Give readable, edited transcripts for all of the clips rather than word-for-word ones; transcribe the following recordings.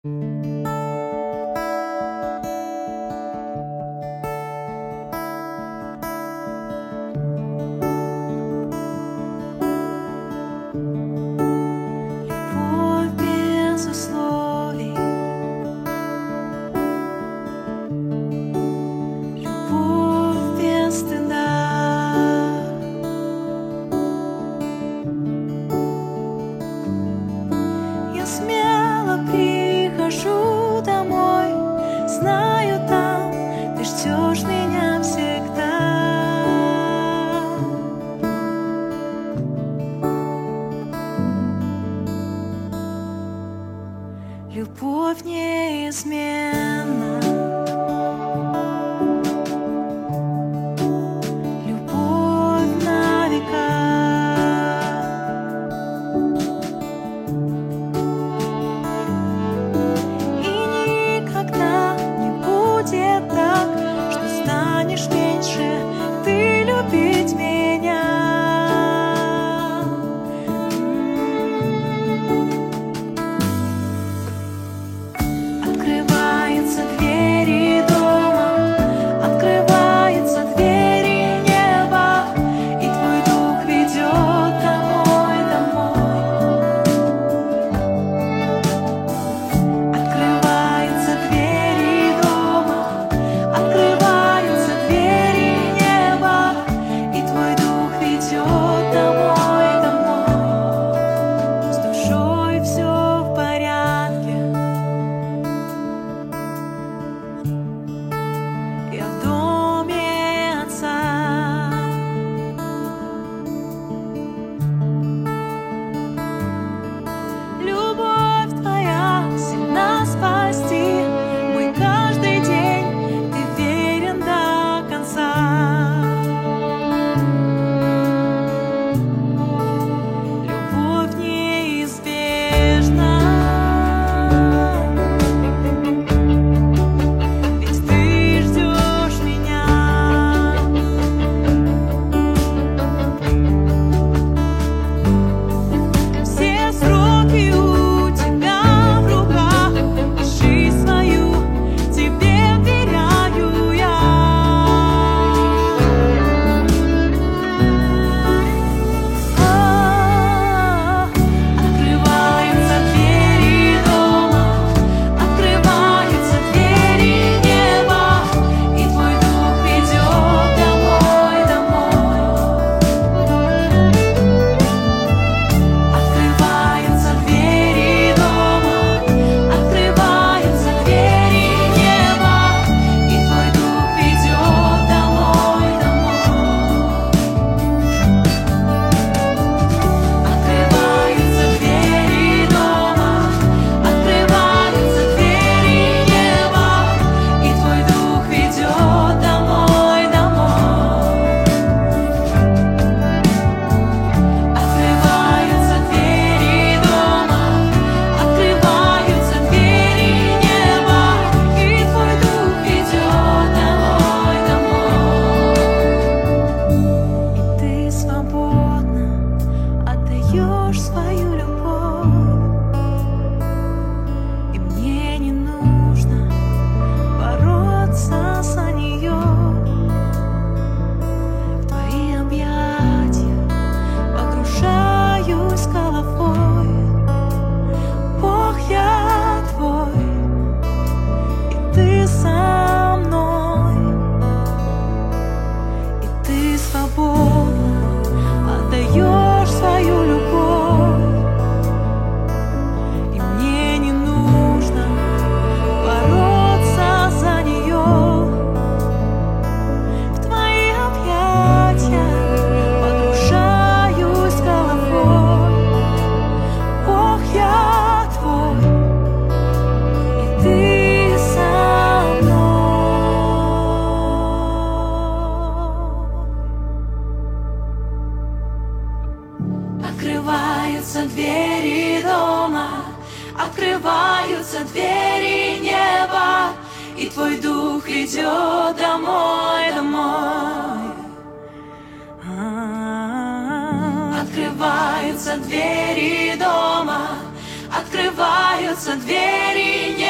Любовь без условий, любовь без стыда. Я смело прихожу домой, знаю, там ты ждешь меня всегда. Любовь неизменна, любовь на века. И никогда не будет так, что станешь меньше ты любить меня. Открываются двери дома, открываются двери неба, и твой дух ведет домой, домой. Открываются двери дома, открываются двери неба, и твой дух ведет домой, домой. С душой все в порядке. Я в доме Отца. Любовь твоя сильна спасти мой каждый день, ты верен до конца. Любовь неизбежна, ведь ты ждешь меня. Все сроки у тебя в руках, и жизнь свою тебе вверяю я. Открываются двери дома, открываются двери неба, и твой дух ведет домой, домой. Открываются двери дома, открываются двери неба, и твой дух ведет домой, домой. Открываются двери дома, открываются двери неба, и твой дух ведет домой, домой. Открываются двери дома, открываются двери неба, и твой дух ведет домой, домой. И ты свободно отдаешь свою любовь, и мне не нужно бороться за нее. В твои объятия погружаюсь головой. Бог, я твой, и ты со мной, и ты свободно отдаешь свою любовь, и мне не нужно бороться за нее. В твои объятия погружаюсь головой. Бог, я твой, и ты со мной. Открываются двери дома, открываются двери неба, и твой дух ведет домой, домой. Открываются двери дома, открываются двери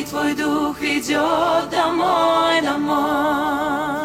Твой дух ведет домой, домой.